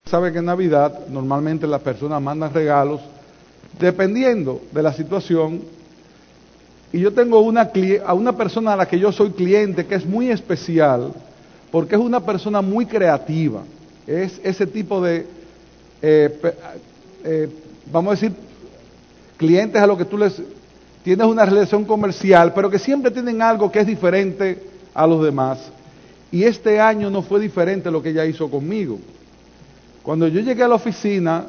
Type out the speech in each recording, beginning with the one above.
Sabe que en Navidad normalmente las personas mandan regalos dependiendo de la situación. Y yo tengo a una persona a la que yo soy cliente que es muy especial porque es una persona muy creativa. Es ese tipo de, vamos a decir, clientes a los que tú les tienes una relación comercial, pero que siempre tienen algo que es diferente a los demás. Y este año no fue diferente lo que ella hizo conmigo. Cuando yo llegué a la oficina,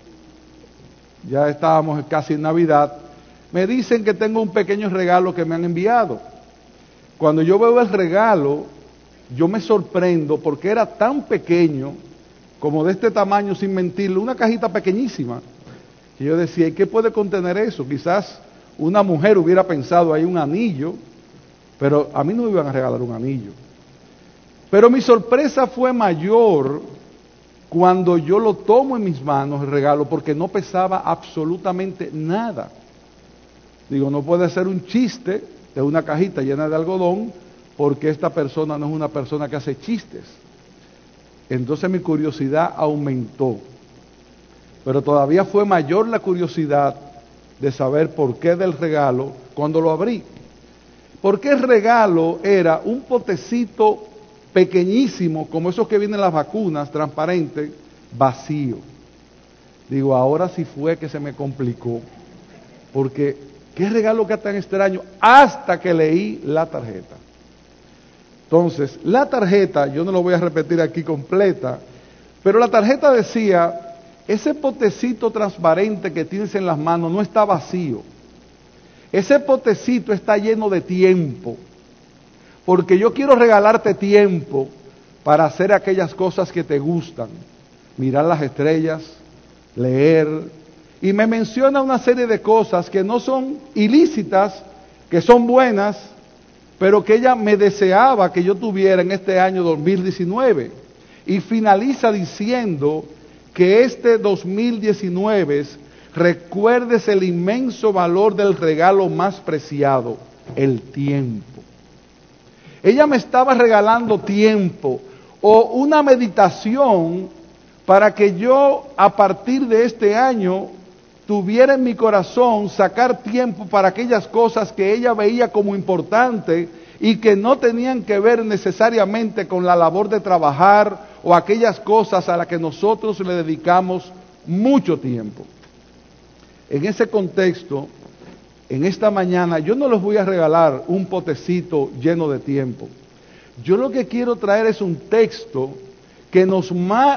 ya estábamos casi en Navidad, me dicen que tengo un pequeño regalo que me han enviado. Cuando yo veo el regalo, yo me sorprendo porque era tan pequeño, como de este tamaño, sin mentirlo, una cajita pequeñísima. Y yo decía, ¿y qué puede contener eso? Quizás una mujer hubiera pensado ahí un anillo, pero a mí no me iban a regalar un anillo. Pero mi sorpresa fue mayor cuando yo lo tomo en mis manos, el regalo, porque no pesaba absolutamente nada. Digo, no puede ser un chiste de una cajita llena de algodón, porque esta persona no es una persona que hace chistes. Entonces mi curiosidad aumentó. Pero todavía fue mayor la curiosidad de saber por qué del regalo cuando lo abrí. Porque el regalo era un potecito pequeñísimo, como esos que vienen en las vacunas, transparente, vacío. Digo, ahora sí fue que se me complicó, porque qué regalo que tan extraño, hasta que leí la tarjeta. Entonces, la tarjeta, yo no lo voy a repetir aquí completa, pero la tarjeta decía, ese potecito transparente que tienes en las manos no está vacío, ese potecito está lleno de tiempo, porque yo quiero regalarte tiempo para hacer aquellas cosas que te gustan, mirar las estrellas, leer, y me menciona una serie de cosas que no son ilícitas, que son buenas, pero que ella me deseaba que yo tuviera en este año 2019, y finaliza diciendo que este 2019 recuerdes el inmenso valor del regalo más preciado, el tiempo. Ella me estaba regalando tiempo o una meditación para que yo a partir de este año tuviera en mi corazón sacar tiempo para aquellas cosas que ella veía como importantes y que no tenían que ver necesariamente con la labor de trabajar o aquellas cosas a las que nosotros le dedicamos mucho tiempo. En ese contexto, en esta mañana yo no les voy a regalar un potecito lleno de tiempo. Yo lo que quiero traer es un texto que nos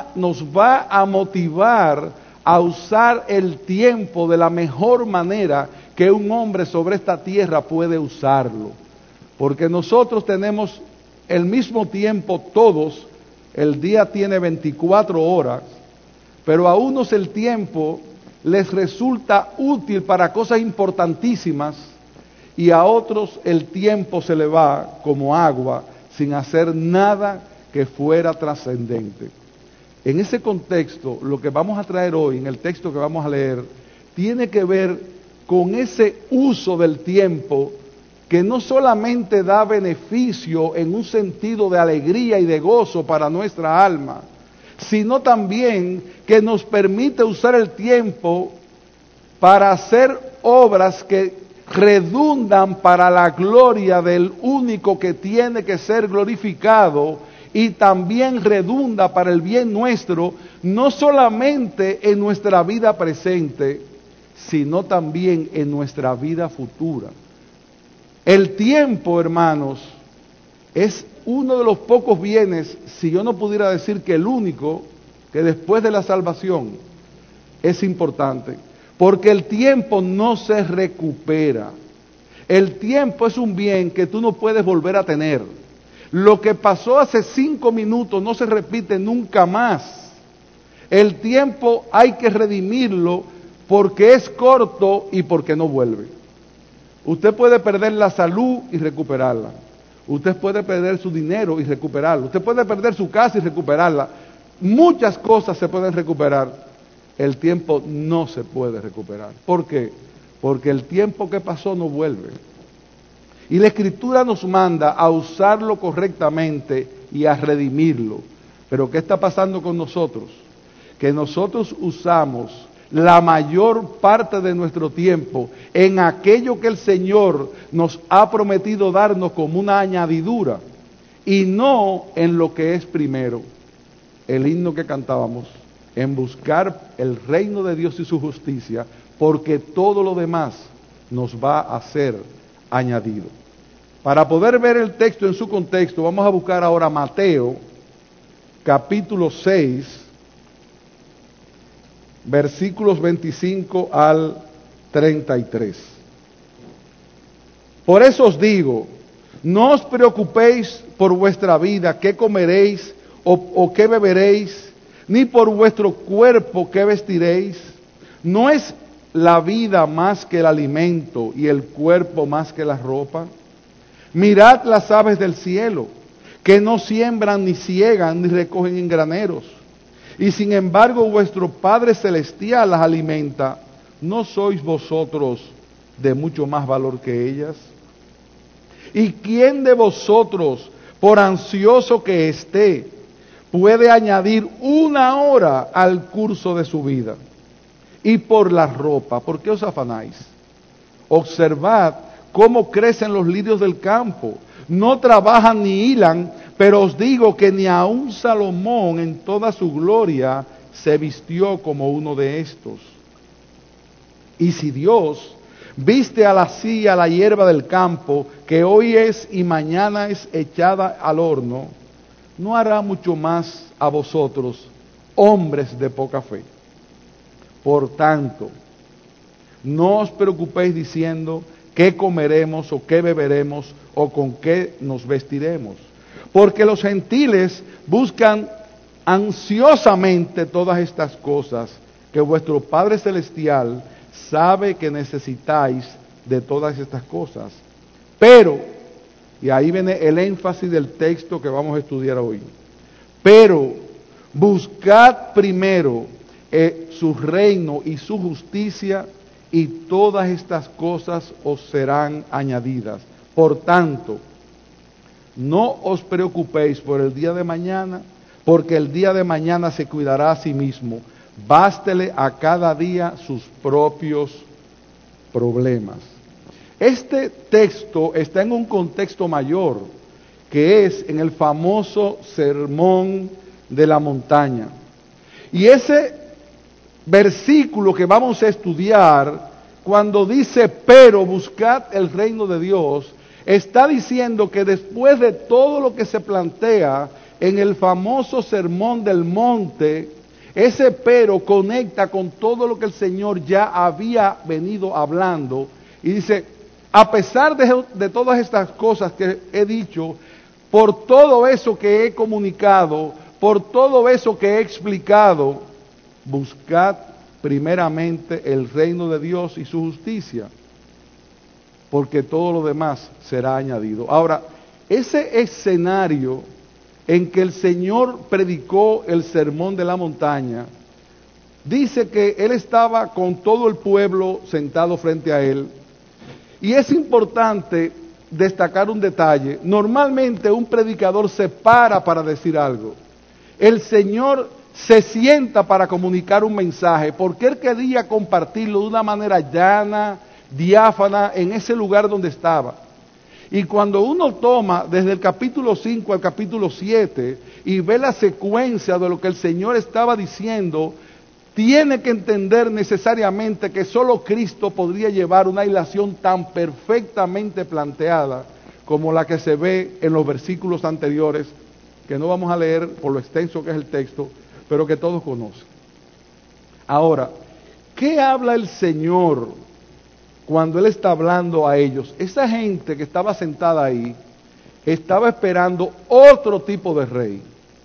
va a motivar a usar el tiempo de la mejor manera que un hombre sobre esta tierra puede usarlo. Porque nosotros tenemos el mismo tiempo todos, el día tiene 24 horas, pero a unos el tiempo les resulta útil para cosas importantísimas y a otros el tiempo se le va como agua sin hacer nada que fuera trascendente. En ese contexto, lo que vamos a traer hoy, en el texto que vamos a leer, tiene que ver con ese uso del tiempo que no solamente da beneficio en un sentido de alegría y de gozo para nuestra alma, sino también que nos permite usar el tiempo para hacer obras que redundan para la gloria del único que tiene que ser glorificado y también redunda para el bien nuestro, no solamente en nuestra vida presente, sino también en nuestra vida futura. El tiempo, hermanos, es uno de los pocos bienes, si yo no pudiera decir que el único, que después de la salvación es importante, porque el tiempo no se recupera. El tiempo es un bien que tú no puedes volver a tener. Lo que pasó hace 5 minutos no se repite nunca más. El tiempo hay que redimirlo porque es corto y porque no vuelve. Usted puede perder la salud y recuperarla. Usted puede perder su dinero y recuperarlo. Usted puede perder su casa y recuperarla. Muchas cosas se pueden recuperar. El tiempo no se puede recuperar. ¿Por qué? Porque el tiempo que pasó no vuelve. Y la Escritura nos manda a usarlo correctamente y a redimirlo. Pero ¿qué está pasando con nosotros? que nosotros usamos la mayor parte de nuestro tiempo en aquello que el Señor nos ha prometido darnos como una añadidura y no en lo que es primero. El himno que cantábamos, en buscar el reino de Dios y su justicia, porque todo lo demás nos va a ser añadido. Para poder ver el texto en su contexto, vamos a buscar ahora Mateo, capítulo 6, versículos 25 al 33. Por eso os digo, no os preocupéis por vuestra vida, qué comeréis o qué beberéis, ni por vuestro cuerpo qué vestiréis. ¿No es la vida más que el alimento y el cuerpo más que la ropa? Mirad las aves del cielo, que no siembran, ni ciegan, ni recogen en graneros, y sin embargo vuestro Padre Celestial las alimenta. ¿No sois vosotros de mucho más valor que ellas? ¿Y quién de vosotros, por ansioso que esté, puede añadir una hora al curso de su vida? Y por la ropa, ¿por qué os afanáis? Observad cómo crecen los lirios del campo, no trabajan ni hilan, pero os digo que ni aun Salomón en toda su gloria se vistió como uno de estos. Y si Dios viste así a la hierba del campo, que hoy es y mañana es echada al horno, ¿no hará mucho más a vosotros, hombres de poca fe? Por tanto, no os preocupéis diciendo qué comeremos o qué beberemos o con qué nos vestiremos, porque los gentiles buscan ansiosamente todas estas cosas, que vuestro Padre Celestial sabe que necesitáis de todas estas cosas. Pero, y ahí viene el énfasis del texto que vamos a estudiar hoy, pero buscad primero su reino y su justicia, y todas estas cosas os serán añadidas. Por tanto, no os preocupéis por el día de mañana, porque el día de mañana se cuidará a sí mismo. Bástele a cada día sus propios problemas. Este texto está en un contexto mayor, que es en el famoso Sermón de la Montaña. Y ese versículo que vamos a estudiar, cuando dice, pero buscad el reino de Dios, está diciendo que después de todo lo que se plantea en el famoso Sermón del Monte, ese pero conecta con todo lo que el Señor ya había venido hablando, y dice, a pesar de todas estas cosas que he dicho, por todo eso que he comunicado, por todo eso que he explicado, buscad primeramente el reino de Dios y su justicia, porque todo lo demás será añadido. Ahora, ese escenario en que el Señor predicó el Sermón de la Montaña, dice que Él estaba con todo el pueblo sentado frente a Él, y es importante destacar un detalle. Normalmente un predicador se para decir algo. El Señor se sienta para comunicar un mensaje, porque Él quería compartirlo de una manera llana, diáfana, en ese lugar donde estaba. Y cuando uno toma desde el capítulo 5 al capítulo 7 y ve la secuencia de lo que el Señor estaba diciendo, tiene que entender necesariamente que solo Cristo podría llevar una ilación tan perfectamente planteada como la que se ve en los versículos anteriores, que no vamos a leer por lo extenso que es el texto, pero que todos conocen. Ahora, ¿qué habla el Señor cuando Él está hablando a ellos? Esa gente que estaba sentada ahí estaba esperando otro tipo de rey.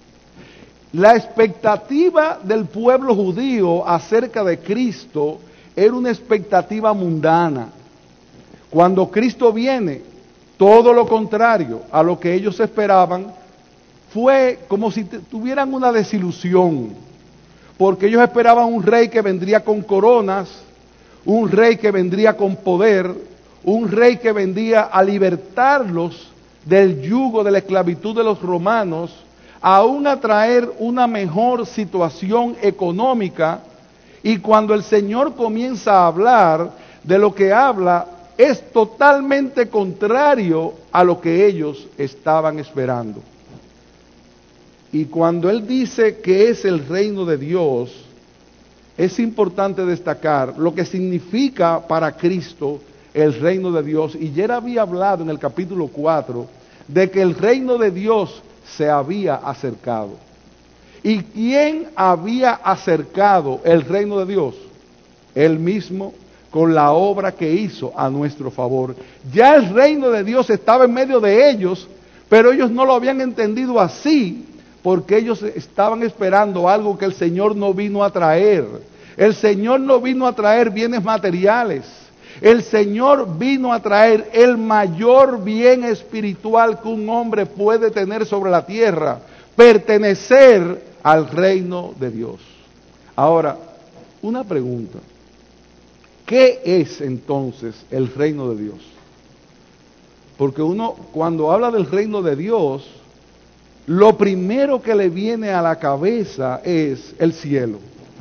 La expectativa del pueblo judío acerca de Cristo era una expectativa mundana. Cuando Cristo viene, todo lo contrario a lo que ellos esperaban, fue como si tuvieran una desilusión, porque ellos esperaban un rey que vendría con coronas, un rey que vendría con poder, un rey que vendría a libertarlos del yugo de la esclavitud de los romanos, aún a traer una mejor situación económica, y cuando el Señor comienza a hablar, de lo que habla es totalmente contrario a lo que ellos estaban esperando. Y cuando Él dice que es el reino de Dios, es importante destacar lo que significa para Cristo el reino de Dios. Y ya él había hablado en el capítulo 4 de que el reino de Dios se había acercado. ¿Y quién había acercado el reino de Dios? Él mismo, con la obra que hizo a nuestro favor. Ya el reino de Dios estaba en medio de ellos, pero ellos no lo habían entendido así, porque ellos estaban esperando algo que el Señor no vino a traer. El Señor no vino a traer bienes materiales. El Señor vino a traer el mayor bien espiritual que un hombre puede tener sobre la tierra: pertenecer al reino de Dios. Ahora, una pregunta. ¿Qué es entonces el reino de Dios? Porque uno, cuando habla del reino de Dios, lo primero que le viene a la cabeza es el cielo.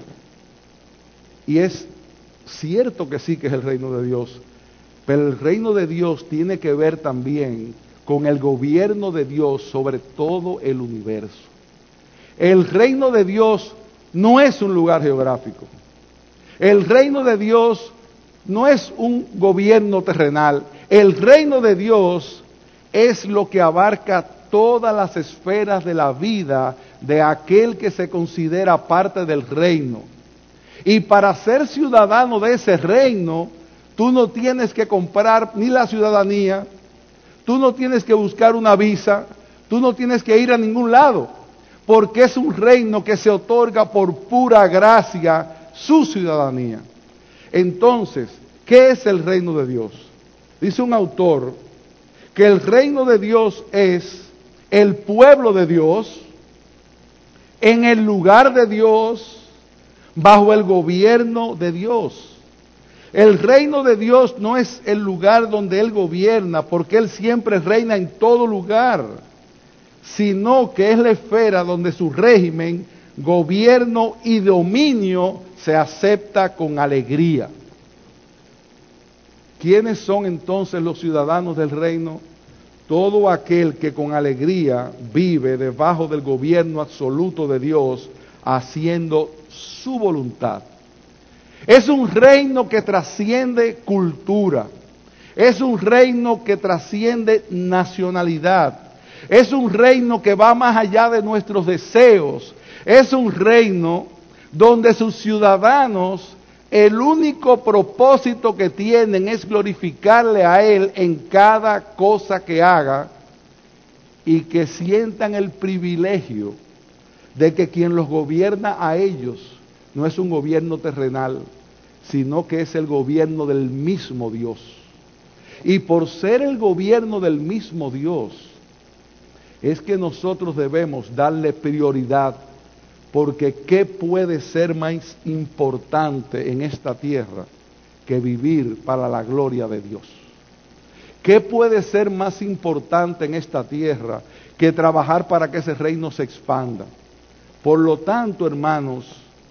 Y es cierto que sí que es el reino de Dios, pero el reino de Dios tiene que ver también con el gobierno de Dios sobre todo el universo. El reino de Dios no es un lugar geográfico. El reino de Dios no es un gobierno terrenal. El reino de Dios es lo que abarca todas las esferas de la vida de aquel que se considera parte del reino. Y para ser ciudadano de ese reino, tú no tienes que comprar ni la ciudadanía, tú no tienes que buscar una visa, tú no tienes que ir a ningún lado, porque es un reino que se otorga por pura gracia su ciudadanía. Entonces, ¿qué es el reino de Dios? Dice un autor que el reino de Dios es el pueblo de Dios, en el lugar de Dios, bajo el gobierno de Dios. El reino de Dios no es el lugar donde Él gobierna, porque Él siempre reina en todo lugar, sino que es la esfera donde su régimen, gobierno y dominio se acepta con alegría. ¿Quiénes son entonces los ciudadanos del reino? Todo aquel que con alegría vive debajo del gobierno absoluto de Dios, haciendo su voluntad. Es un reino que trasciende cultura, es un reino que trasciende nacionalidad, es un reino que va más allá de nuestros deseos, es un reino donde sus ciudadanos, el único propósito que tienen es glorificarle a Él en cada cosa que haga, y que sientan el privilegio de que quien los gobierna a ellos no es un gobierno terrenal, sino que es el gobierno del mismo Dios. Y por ser el gobierno del mismo Dios, es que nosotros debemos darle prioridad, porque ¿qué puede ser más importante en esta tierra que vivir para la gloria de Dios? ¿Qué puede ser más importante en esta tierra que trabajar para que ese reino se expanda? Por lo tanto, hermanos,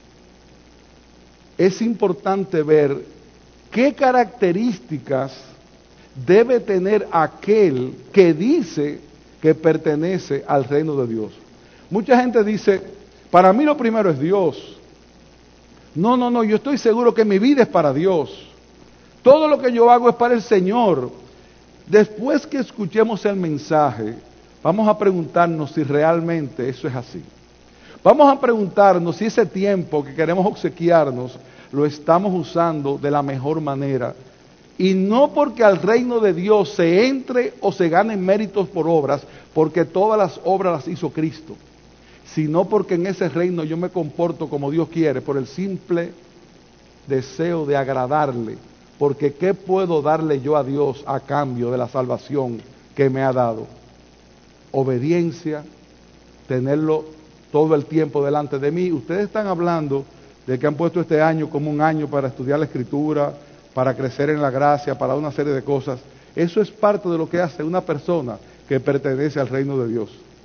es importante ver qué características debe tener aquel que dice que pertenece al reino de Dios. Mucha gente dice: para mí lo primero es Dios. No, yo estoy seguro que mi vida es para Dios. Todo lo que yo hago es para el Señor. Después que escuchemos el mensaje, vamos a preguntarnos si realmente eso es así. Vamos a preguntarnos si ese tiempo que queremos obsequiarnos lo estamos usando de la mejor manera. Y no porque al reino de Dios se entre o se ganen méritos por obras, porque todas las obras las hizo Cristo, sino porque en ese reino yo me comporto como Dios quiere, por el simple deseo de agradarle. Porque ¿qué puedo darle yo a Dios a cambio de la salvación que me ha dado? Obediencia, tenerlo todo el tiempo delante de mí. Ustedes están hablando de que han puesto este año como un año para estudiar la Escritura, para crecer en la gracia, para una serie de cosas. Eso es parte de lo que hace una persona que pertenece al reino de Dios.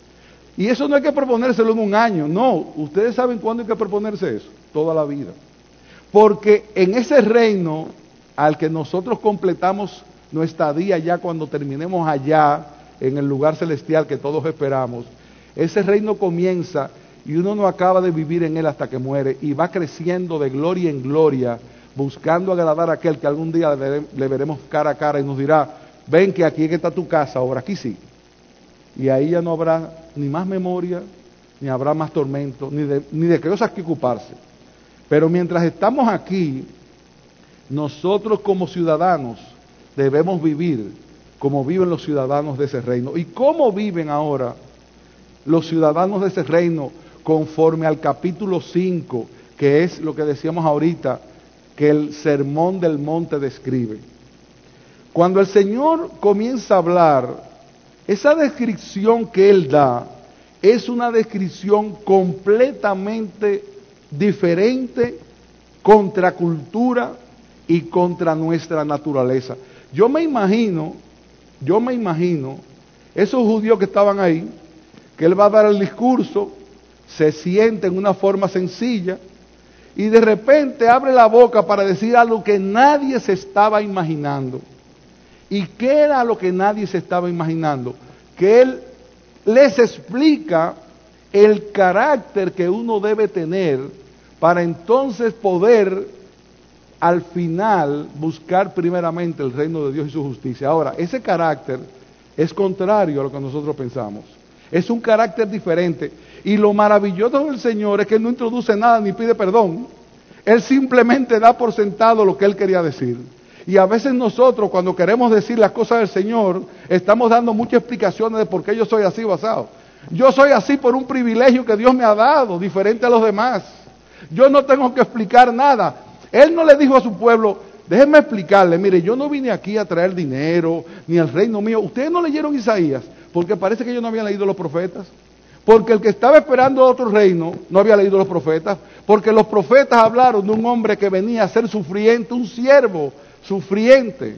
Y eso no hay que proponérselo en un año, no. Ustedes saben cuándo hay que proponerse eso, toda la vida. Porque en ese reino al que nosotros completamos nuestra estadía ya cuando terminemos allá, en el lugar celestial que todos esperamos, ese reino comienza y uno no acaba de vivir en él hasta que muere y va creciendo de gloria en gloria, buscando agradar a aquel que algún día le veremos cara a cara y nos dirá, ven que aquí es que está tu casa, ahora aquí sí. Y ahí ya no habrá ni más memoria, ni habrá más tormento, ni de cosas que ocuparse. Pero mientras estamos aquí, nosotros como ciudadanos debemos vivir como viven los ciudadanos de ese reino. ¿Y cómo viven ahora los ciudadanos de ese reino conforme al capítulo 5, que es lo que decíamos ahorita, que el Sermón del Monte describe? Cuando el Señor comienza a hablar, esa descripción que Él da es una descripción completamente diferente, contra cultura y contra nuestra naturaleza. Yo me imagino, esos judíos que estaban ahí, que Él va a dar el discurso, se sienta en una forma sencilla, y de repente abre la boca para decir algo que nadie se estaba imaginando. ¿Y qué era lo que nadie se estaba imaginando? Que Él les explica el carácter que uno debe tener para entonces poder al final buscar primeramente el reino de Dios y su justicia. Ahora, ese carácter es contrario a lo que nosotros pensamos. Es un carácter diferente. Y lo maravilloso del Señor es que Él no introduce nada ni pide perdón. Él simplemente da por sentado lo que Él quería decir. Y a veces nosotros, cuando queremos decir las cosas del Señor, estamos dando muchas explicaciones de por qué yo soy así basado. Yo soy así por un privilegio que Dios me ha dado, diferente a los demás. Yo no tengo que explicar nada. Él no le dijo a su pueblo, déjenme explicarle, mire, yo no vine aquí a traer dinero, ni el reino mío. Ustedes no leyeron Isaías, porque parece que ellos no habían leído los profetas. Porque el que estaba esperando otro reino no había leído los profetas. Porque los profetas hablaron de un hombre que venía a ser sufriente, un siervo sufriente.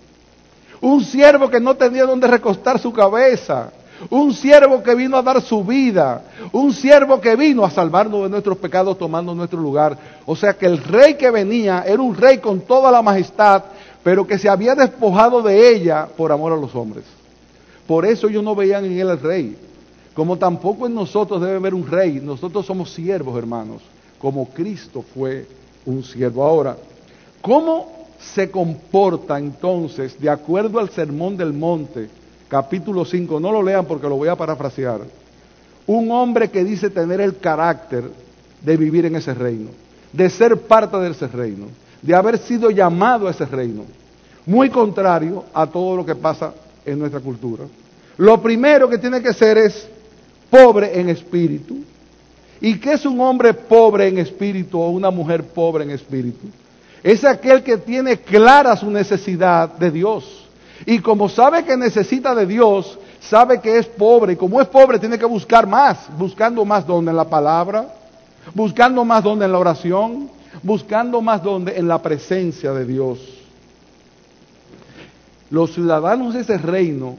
Un siervo que no tenía donde recostar su cabeza. Un siervo que vino a dar su vida. Un siervo que vino a salvarnos de nuestros pecados tomando nuestro lugar. O sea que el rey que venía era un rey con toda la majestad, pero que se había despojado de ella por amor a los hombres. Por eso ellos no veían en él el rey. Como tampoco en nosotros debe haber un rey. Nosotros somos siervos, hermanos, como Cristo fue un siervo. Ahora, ¿cómo se comporta entonces, de acuerdo al Sermón del Monte, capítulo 5, no lo lean porque lo voy a parafrasear, un hombre que dice tener el carácter de vivir en ese reino, de ser parte de ese reino, de haber sido llamado a ese reino? Muy contrario a todo lo que pasa en nuestra cultura. Lo primero que tiene que ser es pobre en espíritu. ¿Y qué es un hombre pobre en espíritu o una mujer pobre en espíritu? Es aquel que tiene clara su necesidad de Dios. Y como sabe que necesita de Dios, sabe que es pobre. Y como es pobre, tiene que buscar más. Buscando más donde en la palabra, buscando más donde en la oración, buscando más donde en la presencia de Dios. Los ciudadanos de ese reino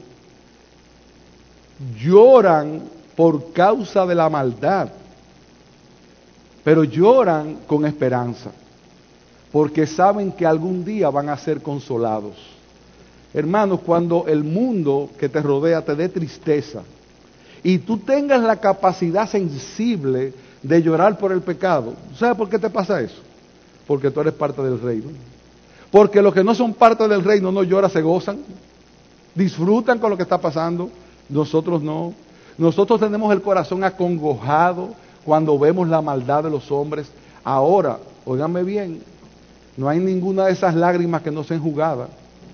lloran por causa de la maldad, pero lloran con esperanza, porque saben que algún día van a ser consolados. Hermanos, cuando el mundo que te rodea te dé tristeza y tú tengas la capacidad sensible de llorar por el pecado, ¿sabes por qué te pasa eso? Porque tú eres parte del reino. Porque los que no son parte del reino no lloran, se gozan, disfrutan con lo que está pasando. Nosotros no. Nosotros tenemos el corazón acongojado cuando vemos la maldad de los hombres. Ahora, óiganme bien, no hay ninguna de esas lágrimas que no sean enjugadas.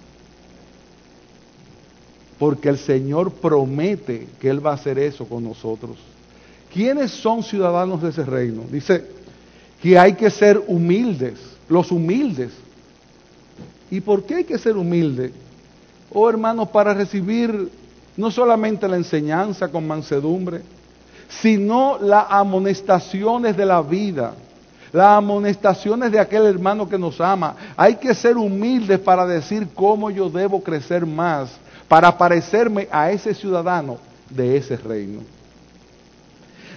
Porque el Señor promete que Él va a hacer eso con nosotros. ¿Quiénes son ciudadanos de ese reino? Dice que hay que ser humildes, los humildes. ¿Y por qué hay que ser humildes? Oh, hermanos, para recibir no solamente la enseñanza con mansedumbre, sino las amonestaciones de la vida, las amonestaciones de aquel hermano que nos ama. Hay que ser humildes para decir cómo yo debo crecer más, para parecerme a ese ciudadano de ese reino.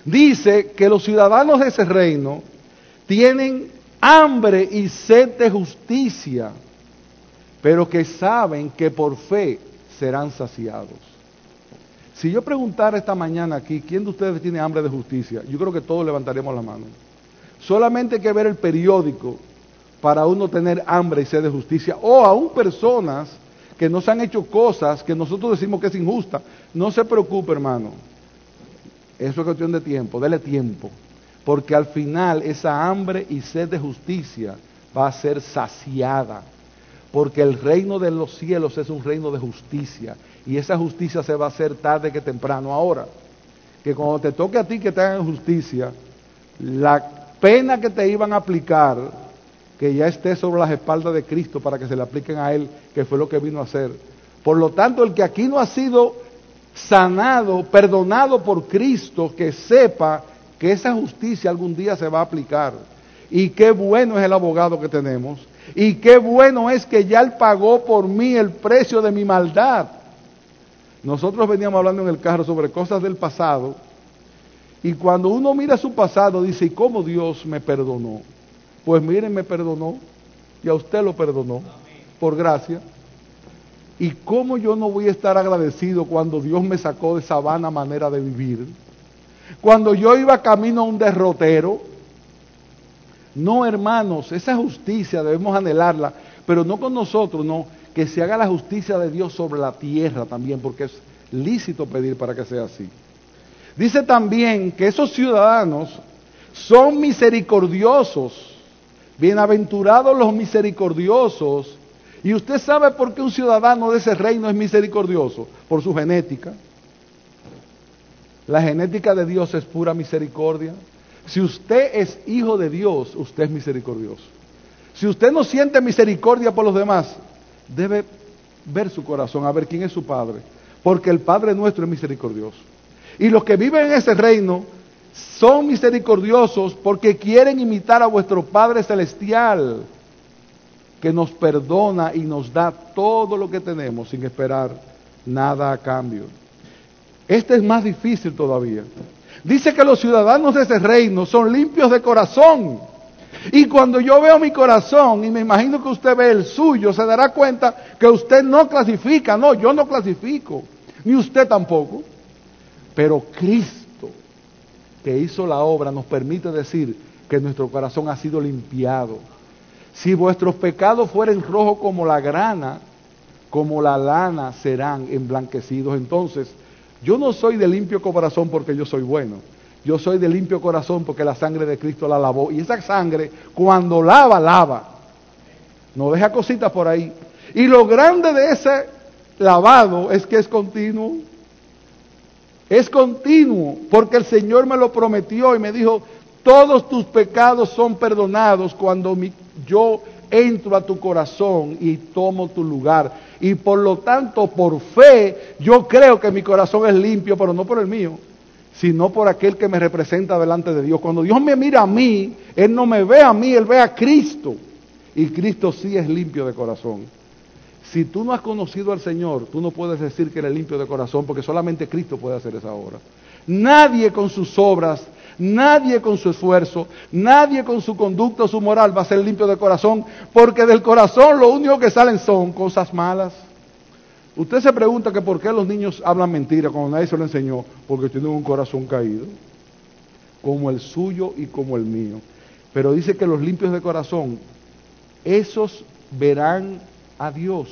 Dice que los ciudadanos de ese reino tienen hambre y sed de justicia, pero que saben que por fe serán saciados. Si yo preguntara esta mañana aquí, ¿quién de ustedes tiene hambre de justicia? Yo creo que todos levantaríamos la mano. Solamente hay que ver el periódico para uno tener hambre y sed de justicia, o aún personas que nos han hecho cosas que nosotros decimos que es injusta. No se preocupe, hermano. Eso es cuestión de tiempo, dele tiempo. Porque al final esa hambre y sed de justicia va a ser saciada. Porque el reino de los cielos es un reino de justicia. Y esa justicia se va a hacer tarde que temprano. Ahora, que cuando te toque a ti que te hagan justicia, la pena que te iban a aplicar, que ya esté sobre las espaldas de Cristo para que se le apliquen a Él, que fue lo que vino a hacer. Por lo tanto, el que aquí no ha sido sanado, perdonado por Cristo, que sepa que esa justicia algún día se va a aplicar. Y qué bueno es el abogado que tenemos. Y qué bueno es que ya Él pagó por mí el precio de mi maldad. Nosotros veníamos hablando en el carro sobre cosas del pasado. Y cuando uno mira su pasado, dice, ¿y cómo Dios me perdonó? Pues miren, me perdonó. Y a usted lo perdonó. Por gracia. ¿Y cómo yo no voy a estar agradecido cuando Dios me sacó de esa vana manera de vivir? Cuando yo iba camino a un derrotero. No, hermanos, esa justicia debemos anhelarla, pero no con nosotros, no, que se haga la justicia de Dios sobre la tierra también, porque es lícito pedir para que sea así. Dice también que esos ciudadanos son misericordiosos, bienaventurados los misericordiosos. ¿Y usted sabe por qué un ciudadano de ese reino es misericordioso? Por su genética. La genética de Dios es pura misericordia. Si usted es hijo de Dios, usted es misericordioso. Si usted no siente misericordia por los demás, debe ver su corazón, a ver quién es su Padre. Porque el Padre nuestro es misericordioso. Y los que viven en ese reino son misericordiosos porque quieren imitar a vuestro Padre Celestial, que nos perdona y nos da todo lo que tenemos sin esperar nada a cambio. Este es más difícil todavía. Dice que los ciudadanos de ese reino son limpios de corazón. Y cuando yo veo mi corazón, y me imagino que usted ve el suyo, se dará cuenta que usted no clasifica. No, yo no clasifico, ni usted tampoco. Pero Cristo, que hizo la obra, nos permite decir que nuestro corazón ha sido limpiado. Si vuestros pecados fueren rojos como la grana, como la lana serán emblanquecidos. Entonces, yo no soy de limpio corazón porque yo soy bueno. Yo soy de limpio corazón porque la sangre de Cristo la lavó. Y esa sangre, cuando lava, lava. No deja cositas por ahí. Y lo grande de ese lavado es que es continuo. Es continuo, porque el Señor me lo prometió y me dijo, todos tus pecados son perdonados cuando yo entro a tu corazón y tomo tu lugar. Y por lo tanto, por fe, yo creo que mi corazón es limpio, pero no por el mío, sino por aquel que me representa delante de Dios. Cuando Dios me mira a mí, Él no me ve a mí, Él ve a Cristo. Y Cristo sí es limpio de corazón. Si tú no has conocido al Señor, tú no puedes decir que eres limpio de corazón, porque solamente Cristo puede hacer esa obra. Nadie con sus obras, nadie con su esfuerzo, nadie con su conducta o su moral va a ser limpio de corazón, porque del corazón lo único que salen son cosas malas. Usted se pregunta que por qué los niños hablan mentira cuando nadie se lo enseñó, porque tienen un corazón caído, como el suyo y como el mío. Pero dice que los limpios de corazón, esos verán a Dios.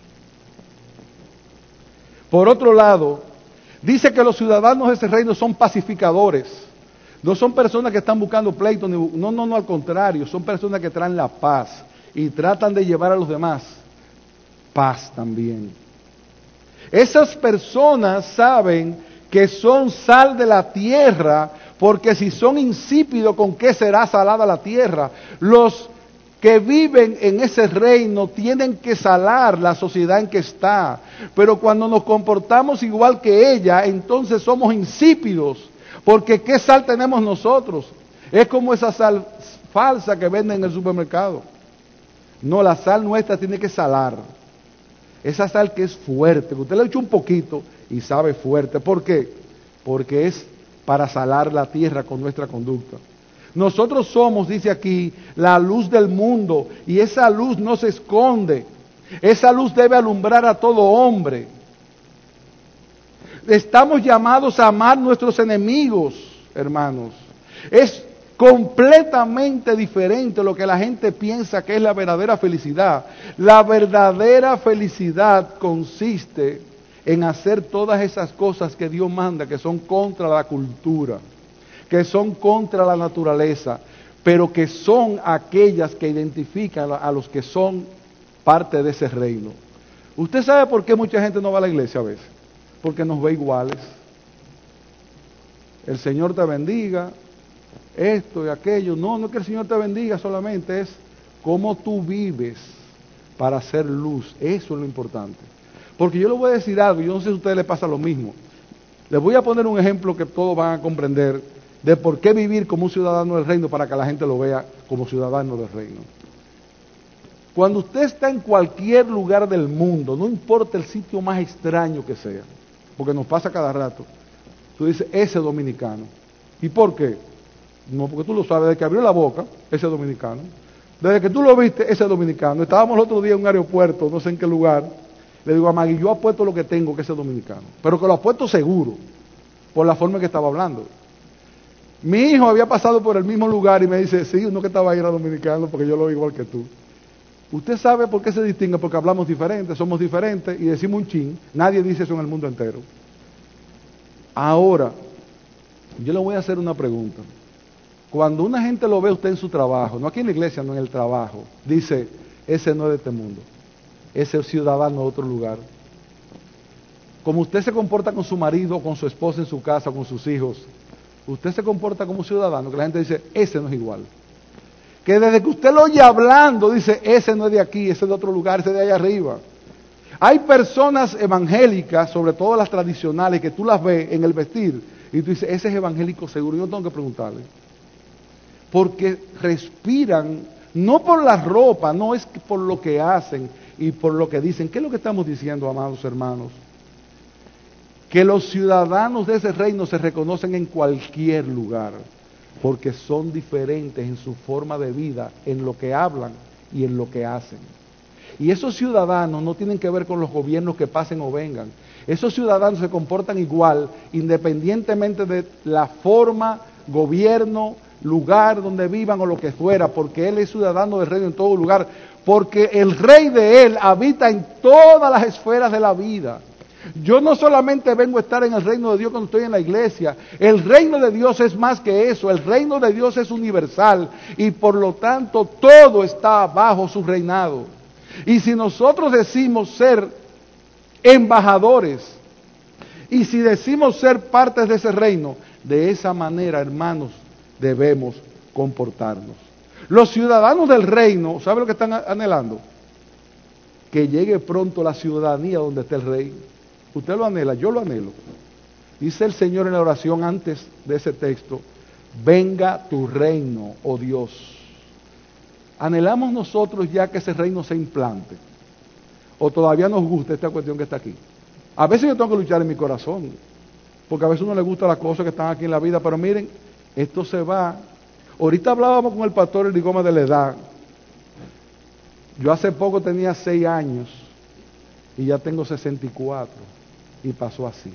Por otro lado, dice que los ciudadanos de ese reino son pacificadores. No son personas que están buscando pleito, no, al contrario, son personas que traen la paz y tratan de llevar a los demás paz también. Esas personas saben que son sal de la tierra, porque si son insípidos, ¿con qué será salada la tierra? Los que viven en ese reino tienen que salar la sociedad en que está. Pero cuando nos comportamos igual que ella, entonces somos insípidos. Porque ¿qué sal tenemos nosotros? Es como esa sal falsa que venden en el supermercado. No, la sal nuestra tiene que salar. Esa sal que es fuerte, que usted le echa un poquito y sabe fuerte. ¿Por qué? Porque es para salar la tierra con nuestra conducta. Nosotros somos, dice aquí, la luz del mundo, y esa luz no se esconde. Esa luz debe alumbrar a todo hombre. Estamos llamados a amar nuestros enemigos, hermanos. Es completamente diferente lo que la gente piensa que es la verdadera felicidad. La verdadera felicidad consiste en hacer todas esas cosas que Dios manda, que son contra la cultura, que son contra la naturaleza, pero que son aquellas que identifican a los que son parte de ese reino. ¿Usted sabe por qué mucha gente no va a la iglesia a veces? Porque nos ve iguales. El Señor te bendiga, esto y aquello. No, no es que el Señor te bendiga solamente, es cómo tú vives para hacer luz. Eso es lo importante. Porque yo le voy a decir algo, yo no sé si a ustedes les pasa lo mismo. Les voy a poner un ejemplo que todos van a comprender de por qué vivir como un ciudadano del reino para que la gente lo vea como ciudadano del reino. Cuando usted está en cualquier lugar del mundo, no importa el sitio más extraño que sea, porque nos pasa cada rato, tú dices, ese dominicano. ¿Y por qué? No, porque tú lo sabes, desde que abrió la boca, ese dominicano. Desde que tú lo viste, ese dominicano. Estábamos el otro día en un aeropuerto, no sé en qué lugar, le digo a Maggie, yo apuesto lo que tengo que ese dominicano, pero que lo apuesto seguro, por la forma en que estaba hablando. Mi hijo había pasado por el mismo lugar y me dice, sí, uno que estaba ahí era dominicano, porque yo lo veo igual que tú. Usted sabe por qué se distingue, porque hablamos diferente, somos diferentes y decimos un chin. Nadie dice eso en el mundo entero. Ahora, yo le voy a hacer una pregunta. Cuando una gente lo ve a usted en su trabajo, no aquí en la iglesia, no en el trabajo, dice, ese no es de este mundo, ese es ciudadano de otro lugar. Como usted se comporta con su marido, con su esposa en su casa, con sus hijos, usted se comporta como ciudadano, que la gente dice, ese no es igual. Que desde que usted lo oye hablando, dice, ese no es de aquí, ese es de otro lugar, ese es de allá arriba. Hay personas evangélicas, sobre todo las tradicionales, que tú las ves en el vestir, y tú dices, ese es evangélico seguro, yo no tengo que preguntarle. Porque respiran, no por la ropa, no es por lo que hacen y por lo que dicen. ¿Qué es lo que estamos diciendo, amados hermanos? Que los ciudadanos de ese reino se reconocen en cualquier lugar, porque son diferentes en su forma de vida, en lo que hablan y en lo que hacen. Y esos ciudadanos no tienen que ver con los gobiernos que pasen o vengan. Esos ciudadanos se comportan igual, independientemente de la forma, gobierno, lugar donde vivan o lo que fuera, porque Él es ciudadano del reino en todo lugar, porque el Rey de Él habita en todas las esferas de la vida. Yo no solamente vengo a estar en el reino de Dios cuando estoy en la iglesia. El reino de Dios es más que eso. El reino de Dios es universal y por lo tanto todo está bajo su reinado. Y si nosotros decimos ser embajadores y si decimos ser partes de ese reino, de esa manera, hermanos, debemos comportarnos. Los ciudadanos del reino, ¿saben lo que están anhelando? Que llegue pronto la ciudadanía donde esté el rey. Usted lo anhela, yo lo anhelo. Dice el Señor en la oración antes de ese texto, venga tu reino, oh Dios. ¿Anhelamos nosotros ya que ese reino se implante? ¿O todavía nos gusta esta cuestión que está aquí? A veces yo tengo que luchar en mi corazón, porque a veces a uno le gusta las cosas que están aquí en la vida, pero miren, esto se va. Ahorita hablábamos con el pastor Eli Gómez de la edad. Yo hace poco tenía 6 años y ya tengo 64 y pasó así.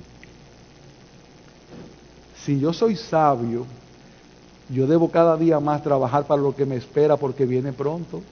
Si yo soy sabio, yo debo cada día más trabajar para lo que me espera porque viene pronto.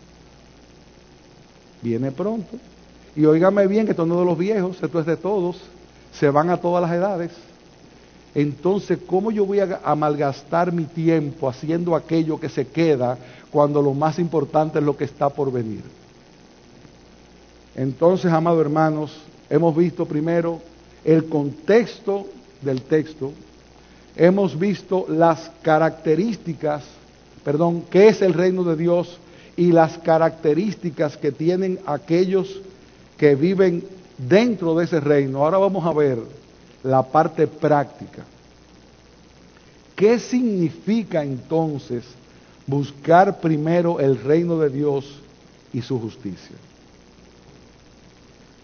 Viene pronto. Y óigame bien que esto no es de los viejos, esto es de todos. Se van a todas las edades. Entonces, ¿cómo yo voy a malgastar mi tiempo haciendo aquello que se queda cuando lo más importante es lo que está por venir? Entonces, amados hermanos, hemos visto primero el contexto del texto, hemos visto las características, qué es el reino de Dios y las características que tienen aquellos que viven dentro de ese reino. Ahora vamos a ver la parte práctica. ¿Qué significa entonces buscar primero el reino de Dios y su justicia?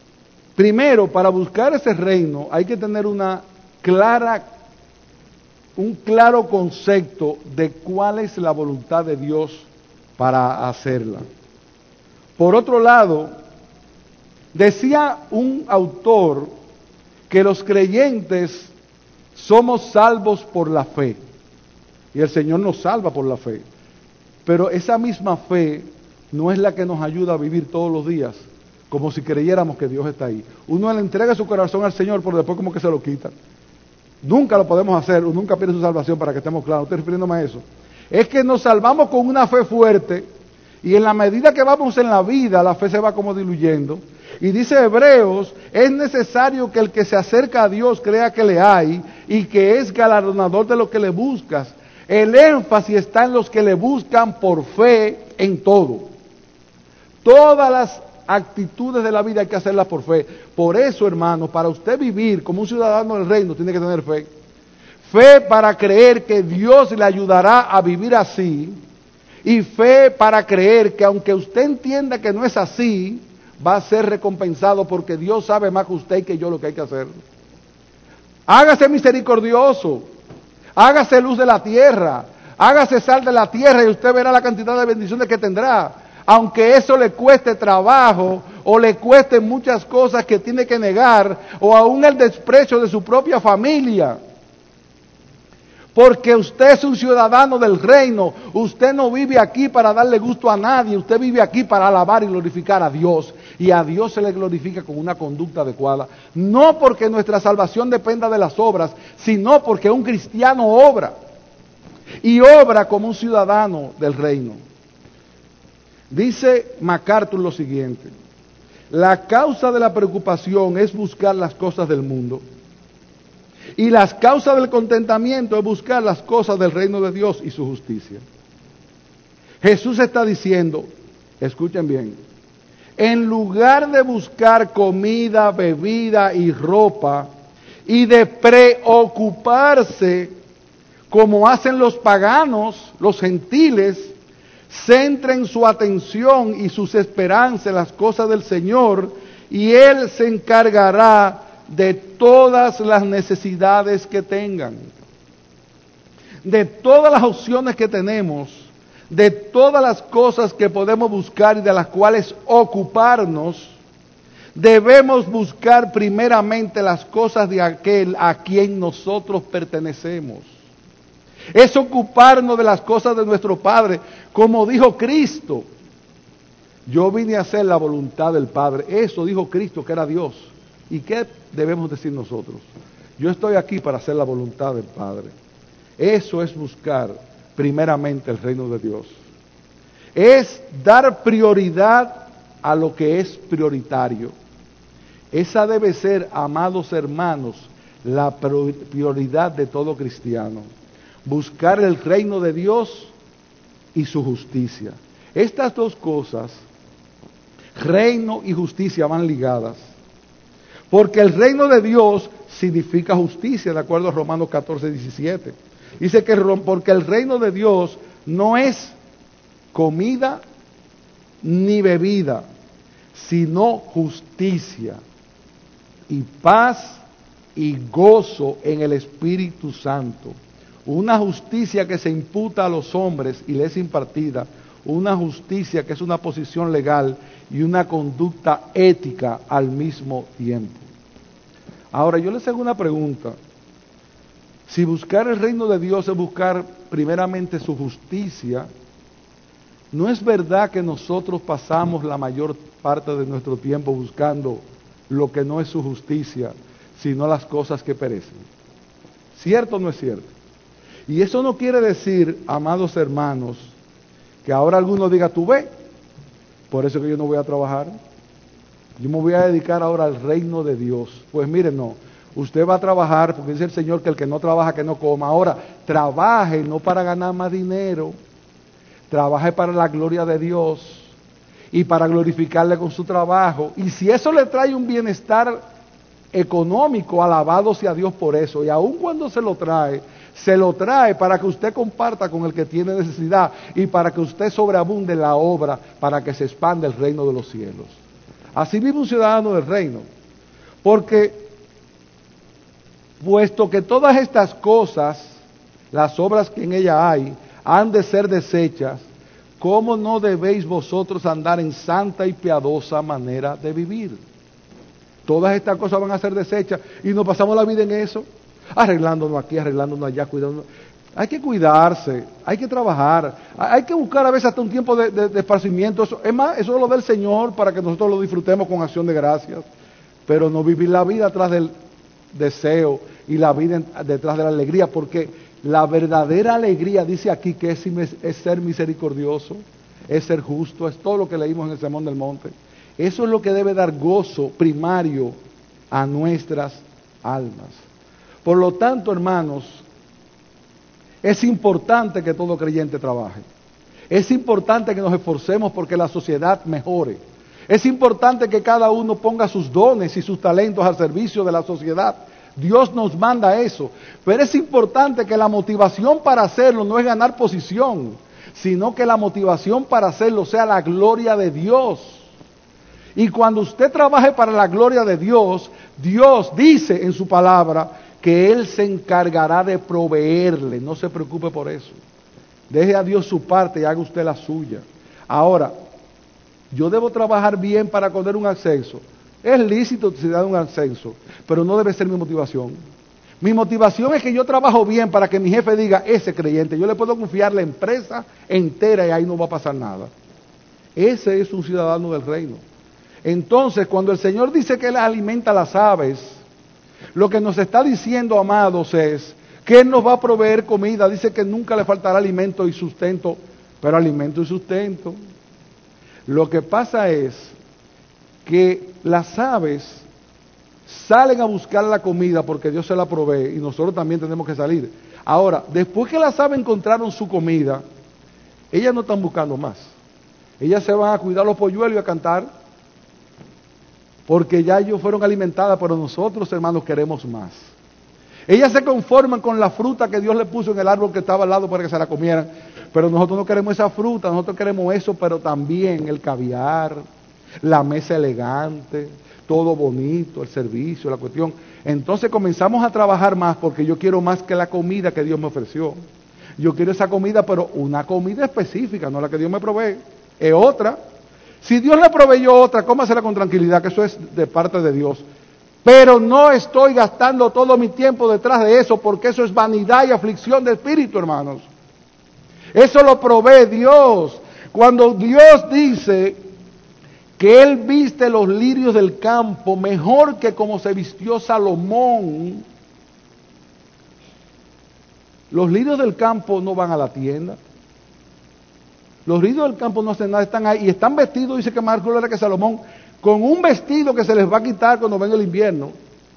Primero, para buscar ese reino hay que tener una clara un claro concepto de cuál es la voluntad de Dios para hacerla. Por otro lado, decía un autor que los creyentes somos salvos por la fe, y el Señor nos salva por la fe, pero esa misma fe no es la que nos ayuda a vivir todos los días, como si creyéramos que Dios está ahí. Uno le entrega su corazón al Señor, pero después como que se lo quita. Nunca lo podemos hacer, o nunca pierde su salvación, para que estemos claros, no estoy refiriéndome a eso. Es que nos salvamos con una fe fuerte, y en la medida que vamos en la vida, la fe se va como diluyendo. Y dice Hebreos, es necesario que el que se acerca a Dios crea que le hay, y que es galardonador de lo que le buscas. El énfasis está en los que le buscan por fe en todo. Todas las actitudes de la vida hay que hacerlas por fe. Por eso, hermano, para usted vivir como un ciudadano del reino, tiene que tener fe. Fe para creer que Dios le ayudará a vivir así, y fe para creer que aunque usted entienda que no es así, va a ser recompensado porque Dios sabe más que usted y que yo lo que hay que hacer. Hágase misericordioso, hágase luz de la tierra, hágase sal de la tierra, y usted verá la cantidad de bendiciones que tendrá. Aunque eso le cueste trabajo, o le cueste muchas cosas que tiene que negar, o aún el desprecio de su propia familia. Porque usted es un ciudadano del reino, usted no vive aquí para darle gusto a nadie, usted vive aquí para alabar y glorificar a Dios. Y a Dios se le glorifica con una conducta adecuada. No porque nuestra salvación dependa de las obras, sino porque un cristiano obra. Y obra como un ciudadano del reino. Dice MacArthur lo siguiente: la causa de la preocupación es buscar las cosas del mundo, y las causas del contentamiento es buscar las cosas del reino de Dios y su justicia. Jesús está diciendo, escuchen bien, en lugar de buscar comida, bebida y ropa, y de preocuparse como hacen los paganos, los gentiles, centren su atención y sus esperanzas en las cosas del Señor, y Él se encargará de todas las necesidades que tengan. De todas las opciones que tenemos, de todas las cosas que podemos buscar y de las cuales ocuparnos, debemos buscar primeramente las cosas de aquel a quien nosotros pertenecemos. Es ocuparnos de las cosas de nuestro Padre, como dijo Cristo. Yo vine a hacer la voluntad del Padre. Eso dijo Cristo, que era Dios. ¿Y qué debemos decir nosotros? Yo estoy aquí para hacer la voluntad del Padre. Eso es buscar primeramente el reino de Dios. Es dar prioridad a lo que es prioritario. Esa debe ser, amados hermanos, la prioridad de todo cristiano. Buscar el reino de Dios y su justicia. Estas dos cosas, reino y justicia, van ligadas. Porque el reino de Dios significa justicia, de acuerdo a Romanos 14, 17. Dice que porque el reino de Dios no es comida ni bebida, sino justicia y paz y gozo en el Espíritu Santo. Una justicia que se imputa a los hombres y les es impartida, una justicia que es una posición legal y una conducta ética al mismo tiempo. Ahora, yo les hago una pregunta. Si buscar el reino de Dios es buscar primeramente su justicia, ¿no es verdad que nosotros pasamos la mayor parte de nuestro tiempo buscando lo que no es su justicia, sino las cosas que perecen? ¿Cierto o no es cierto? Y eso no quiere decir, amados hermanos, que ahora alguno diga, tú ve, por eso que yo no voy a trabajar, yo me voy a dedicar ahora al reino de Dios. Pues miren, no, usted va a trabajar, porque dice el Señor que el que no trabaja, que no coma. Ahora, trabaje no para ganar más dinero, trabaje para la gloria de Dios y para glorificarle con su trabajo. Y si eso le trae un bienestar económico, alabado sea Dios por eso. Y aun cuando se lo trae para que usted comparta con el que tiene necesidad y para que usted sobreabunde en la obra, para que se expanda el reino de los cielos. Así vive un ciudadano del reino. Porque, puesto que todas estas cosas las obras que en ella hay han de ser deshechas, ¿cómo no debéis vosotros andar en santa y piadosa manera de vivir? Todas estas cosas van a ser deshechas y nos pasamos la vida en eso, arreglándonos aquí, arreglándonos allá, cuidándonos. Hay que cuidarse, hay que trabajar, hay que buscar a veces hasta un tiempo de esparcimiento. Es más, eso es lo del Señor para que nosotros lo disfrutemos con acción de gracias, pero no vivir la vida atrás del deseo y la vida detrás de la alegría, porque la verdadera alegría, dice aquí, que es ser misericordioso, es ser justo, es todo lo que leímos en el Sermón del Monte. Eso es lo que debe dar gozo primario a nuestras almas. Por lo tanto, hermanos, es importante que todo creyente trabaje. Es importante que nos esforcemos porque la sociedad mejore. Es importante que cada uno ponga sus dones y sus talentos al servicio de la sociedad. Dios nos manda eso. Pero es importante que la motivación para hacerlo no es ganar posición, sino que la motivación para hacerlo sea la gloria de Dios. Y cuando usted trabaje para la gloria de Dios, Dios dice en su palabra que Él se encargará de proveerle. No se preocupe por eso. Deje a Dios su parte y haga usted la suya. Ahora, yo debo trabajar bien para poner un ascenso. Es lícito si da un ascenso, pero no debe ser mi motivación. Mi motivación es que yo trabajo bien para que mi jefe diga, ese creyente, yo le puedo confiar la empresa entera y ahí no va a pasar nada. Ese es un ciudadano del reino. Entonces, cuando el Señor dice que Él alimenta a las aves, lo que nos está diciendo, amados, es que Él nos va a proveer comida. Dice que nunca le faltará alimento y sustento, pero alimento y sustento. Lo que pasa es que las aves salen a buscar la comida porque Dios se la provee y nosotros también tenemos que salir. Ahora, después que las aves encontraron su comida, ellas no están buscando más. Ellas se van a cuidar los polluelos y a cantar, porque ya ellos fueron alimentadas, pero nosotros, hermanos, queremos más. Ellas se conforman con la fruta que Dios le puso en el árbol que estaba al lado para que se la comieran, pero nosotros no queremos esa fruta, nosotros queremos eso, pero también el caviar, la mesa elegante, todo bonito, el servicio, la cuestión. Entonces comenzamos a trabajar más porque yo quiero más que la comida que Dios me ofreció. Yo quiero esa comida, pero una comida específica, no la que Dios me provee, es otra. Si Dios le proveyó otra, cómasela con tranquilidad, que eso es de parte de Dios. Pero no estoy gastando todo mi tiempo detrás de eso, porque eso es vanidad y aflicción de espíritu, hermanos. Eso lo provee Dios. Cuando Dios dice que Él viste los lirios del campo mejor que como se vistió Salomón, los lirios del campo no van a la tienda. Los lirios del campo no hacen nada, están ahí y están vestidos, dice que más gloria que Salomón, con un vestido que se les va a quitar cuando venga el invierno,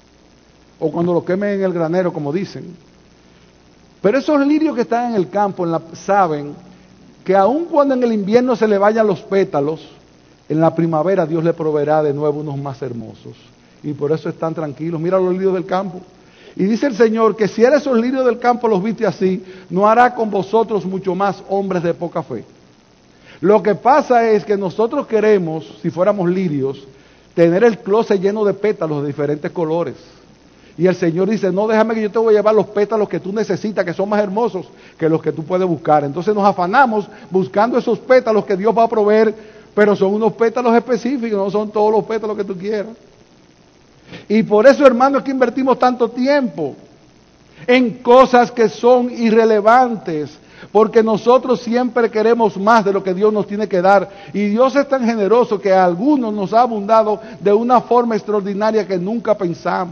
o cuando lo quemen en el granero, como dicen. Pero esos lirios que están en el campo, saben que aun cuando en el invierno se le vayan los pétalos, en la primavera Dios le proveerá de nuevo unos más hermosos. Y por eso están tranquilos. Mira los lirios del campo. Y dice el Señor que si eres esos lirios del campo los viste así, no hará con vosotros mucho más hombres de poca fe. Lo que pasa es que nosotros queremos, si fuéramos lirios, tener el closet lleno de pétalos de diferentes colores. Y el Señor dice, no, déjame que yo te voy a llevar los pétalos que tú necesitas, que son más hermosos que los que tú puedes buscar. Entonces nos afanamos buscando esos pétalos que Dios va a proveer, pero son unos pétalos específicos, no son todos los pétalos que tú quieras. Y por eso, hermanos, es que invertimos tanto tiempo en cosas que son irrelevantes, porque nosotros siempre queremos más de lo que Dios nos tiene que dar. Y Dios es tan generoso que a algunos nos ha abundado de una forma extraordinaria que nunca pensamos.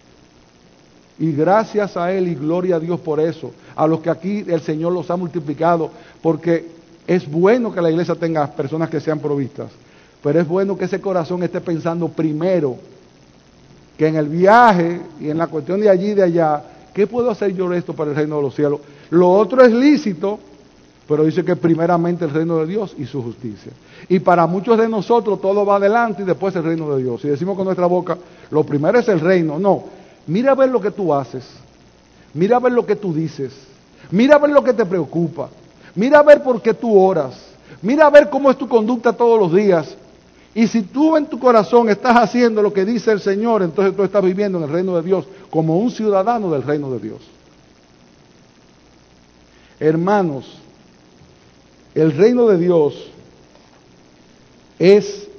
Y gracias a Él y gloria a Dios por eso, a los que aquí el Señor los ha multiplicado, porque es bueno que la iglesia tenga personas que sean provistas, pero es bueno que ese corazón esté pensando primero que en el viaje y en la cuestión de allí y de allá, ¿qué puedo hacer yo esto para el reino de los cielos? Lo otro es lícito, pero dice que primeramente el reino de Dios y su justicia. Y para muchos de nosotros todo va adelante y después el reino de Dios. Si decimos con nuestra boca, lo primero es el reino, no. Mira a ver lo que tú haces, mira a ver lo que tú dices, mira a ver lo que te preocupa, mira a ver por qué tú oras, mira a ver cómo es tu conducta todos los días. Y si tú en tu corazón estás haciendo lo que dice el Señor, entonces tú estás viviendo en el reino de Dios como un ciudadano del reino de Dios. Hermanos, el reino de Dios es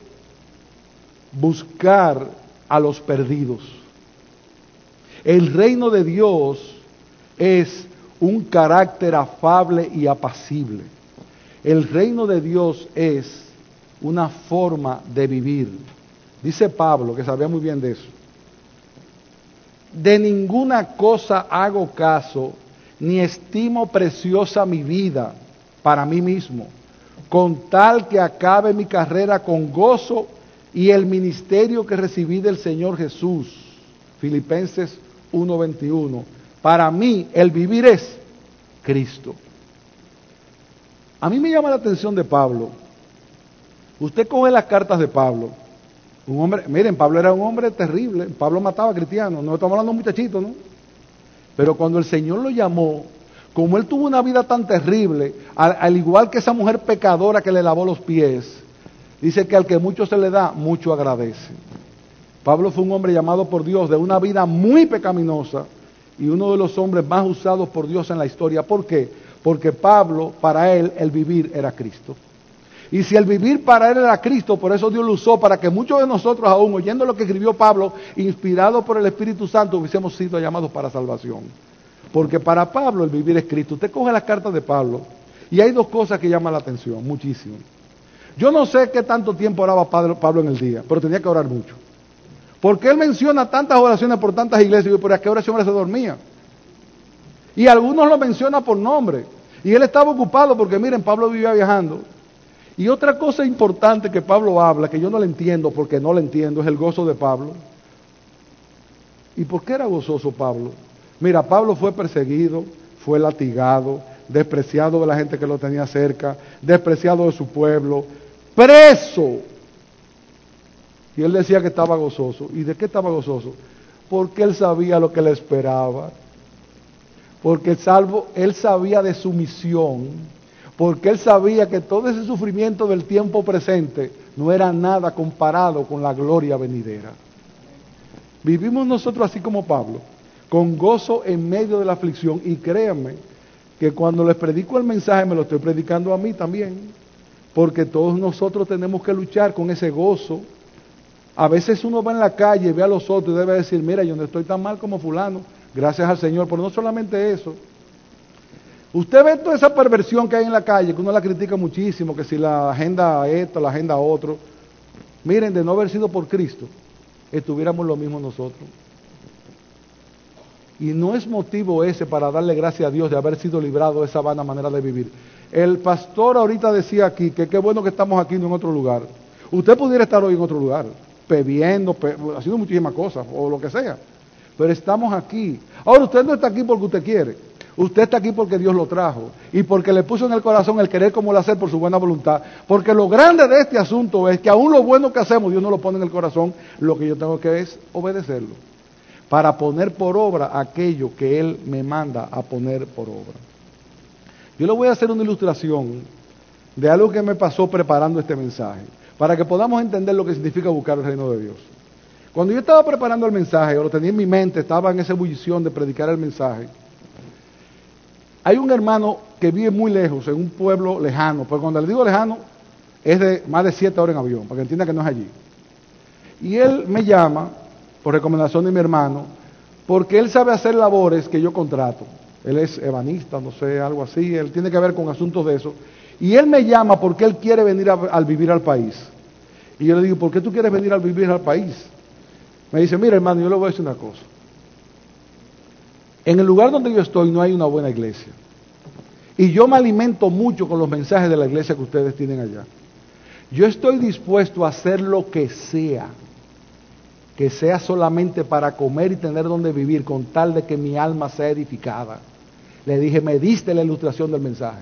buscar a los perdidos. El reino de Dios es un carácter afable y apacible. El reino de Dios es una forma de vivir. Dice Pablo, que sabía muy bien de eso: de ninguna cosa hago caso, ni estimo preciosa mi vida para mí mismo, con tal que acabe mi carrera con gozo y el ministerio que recibí del Señor Jesús. Filipenses 1:21. Para mí el vivir es Cristo. A mí me llama la atención de Pablo. Usted coge las cartas de Pablo. Un hombre, miren, Pablo era un hombre terrible. Pablo mataba a cristianos. No estamos hablando de un muchachito, ¿no? Pero cuando el Señor lo llamó, como él tuvo una vida tan terrible, al igual que esa mujer pecadora que le lavó los pies, dice que al que mucho se le da, mucho agradece. Pablo fue un hombre llamado por Dios de una vida muy pecaminosa y uno de los hombres más usados por Dios en la historia. ¿Por qué? Porque Pablo, para él, el vivir era Cristo. Y si el vivir para él era Cristo, por eso Dios lo usó para que muchos de nosotros, aún oyendo lo que escribió Pablo, inspirado por el Espíritu Santo, hubiésemos sido llamados para salvación. Porque para Pablo el vivir es Cristo. Usted coge las cartas de Pablo y hay dos cosas que llaman la atención, muchísimo. Yo no sé qué tanto tiempo oraba Pablo en el día, pero tenía que orar mucho. Porque él menciona tantas oraciones por tantas iglesias, y por aquella oración él se dormía. Y algunos lo menciona por nombre. Y él estaba ocupado porque, miren, Pablo vivía viajando. Y otra cosa importante que Pablo habla, que yo no le entiendo porque no le entiendo, es el gozo de Pablo. ¿Y por qué era gozoso Pablo? Mira, Pablo fue perseguido, fue latigado, despreciado de la gente que lo tenía cerca, despreciado de su pueblo, preso. Y él decía que estaba gozoso. ¿Y de qué estaba gozoso? Porque él sabía lo que le esperaba. Porque él sabía de su misión. Porque él sabía que todo ese sufrimiento del tiempo presente no era nada comparado con la gloria venidera. Vivimos nosotros así como Pablo, con gozo en medio de la aflicción. Y créanme que cuando les predico el mensaje me lo estoy predicando a mí también. Porque todos nosotros tenemos que luchar con ese gozo. A veces uno va en la calle y ve a los otros y debe decir, mira, yo no estoy tan mal como fulano, gracias al Señor. Pero no solamente eso. Usted ve toda esa perversión que hay en la calle, que uno la critica muchísimo, que si la agenda esto, la agenda otro. Miren, de no haber sido por Cristo, estuviéramos lo mismo nosotros. Y no es motivo ese para darle gracias a Dios de haber sido librado de esa vana manera de vivir. El pastor ahorita decía aquí que qué bueno que estamos aquí, no en otro lugar. Usted pudiera estar hoy en otro lugar, bebiendo, haciendo muchísimas cosas, o lo que sea. Pero estamos aquí. Ahora, usted no está aquí porque usted quiere. Usted está aquí porque Dios lo trajo. Y porque le puso en el corazón el querer como el hacer por su buena voluntad. Porque lo grande de este asunto es que aún lo bueno que hacemos, Dios no lo pone en el corazón. Lo que yo tengo que es obedecerlo. Para poner por obra aquello que Él me manda a poner por obra. Yo le voy a hacer una ilustración de algo que me pasó preparando este mensaje. Para que podamos entender lo que significa buscar el reino de Dios. Cuando yo estaba preparando el mensaje, o lo tenía en mi mente, estaba en esa ebullición de predicar el mensaje. Hay un hermano que vive muy lejos, en un pueblo lejano, pero cuando le digo lejano, es de más de 7 horas en avión, para que entienda que no es allí. Y él me llama, por recomendación de mi hermano, porque él sabe hacer labores que yo contrato. Él es ebanista, no sé, algo así, él tiene que ver con asuntos de eso. Y él me llama porque él quiere venir a vivir al país. Y yo le digo, ¿por qué tú quieres venir a vivir al país? Me dice, mira hermano, yo le voy a decir una cosa. En el lugar donde yo estoy no hay una buena iglesia. Y yo me alimento mucho con los mensajes de la iglesia que ustedes tienen allá. Yo estoy dispuesto a hacer lo que sea solamente para comer y tener donde vivir, con tal de que mi alma sea edificada. Le dije, me diste la ilustración del mensaje.